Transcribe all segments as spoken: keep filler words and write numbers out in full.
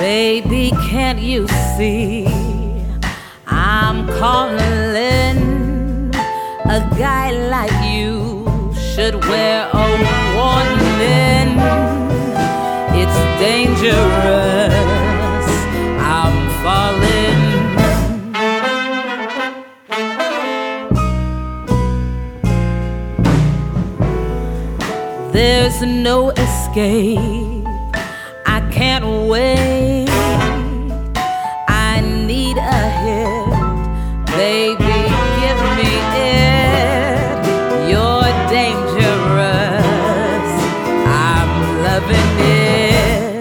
Baby, can't you see I'm calling? A guy like you should wear a warning. It's dangerous, I'm falling. There's no escape, I can't wait. I need a hit, baby, give me it. You're dangerous, I'm loving it.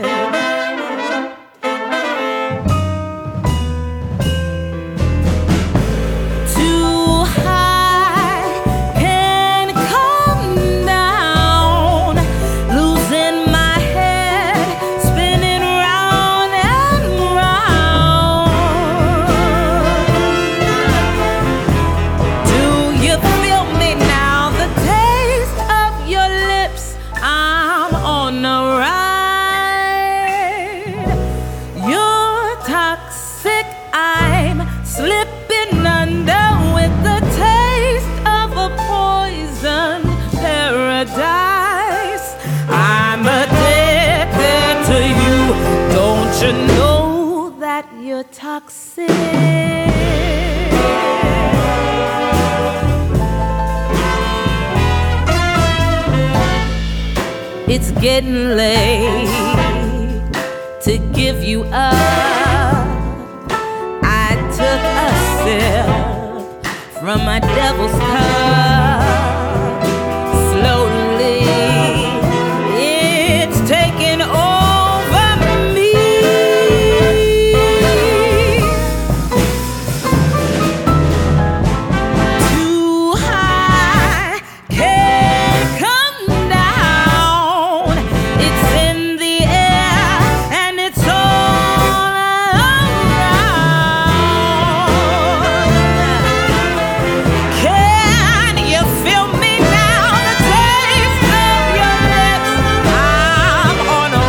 Too high, can't come down. Losing my head, spinning round and round. Do you feel me now? The taste of your lips, I'm on a ride. You're toxic, I'm slipping under with the taste of a poison paradise. I'm addicted to you. Don't you know that you're toxic? It's getting late to give you up. I took a sip from my devil's cup. Slowly, it's taking over me. Too high, can't come down. It's in the air and it's all around. Can you feel me now? The taste of your lips, I'm on a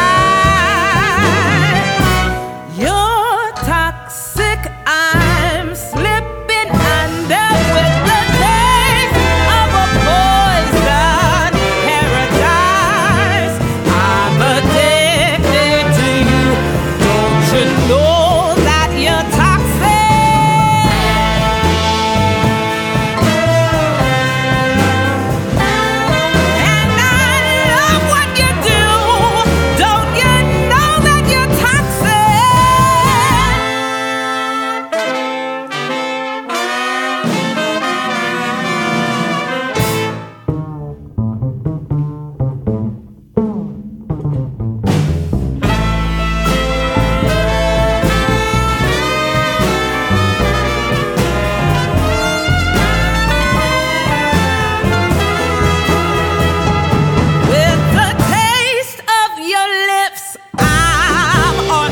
ride. You're toxic, I'm slipping under with the taste of a poison paradise. I'm addicted to you. Don't you know that you're toxic? And I love what you do. Don't you know that you're With the taste of your lips, I'm on a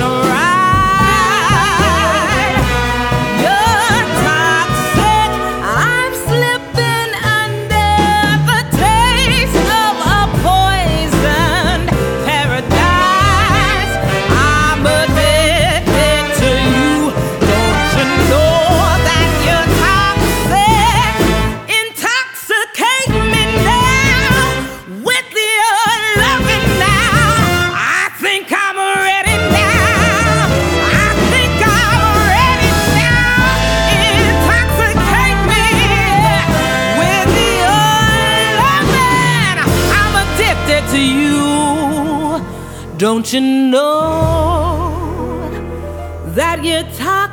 ride. You're toxic, I'm slipping under the taste of a poison paradise. I'm addicted to you. Don't you know that you're toxic? Intoxicate me now with your loving now. I think I'm ready now. I think I'm ready now. Intoxicate me with your loving. I'm addicted to you. Don't you know that you're toxic?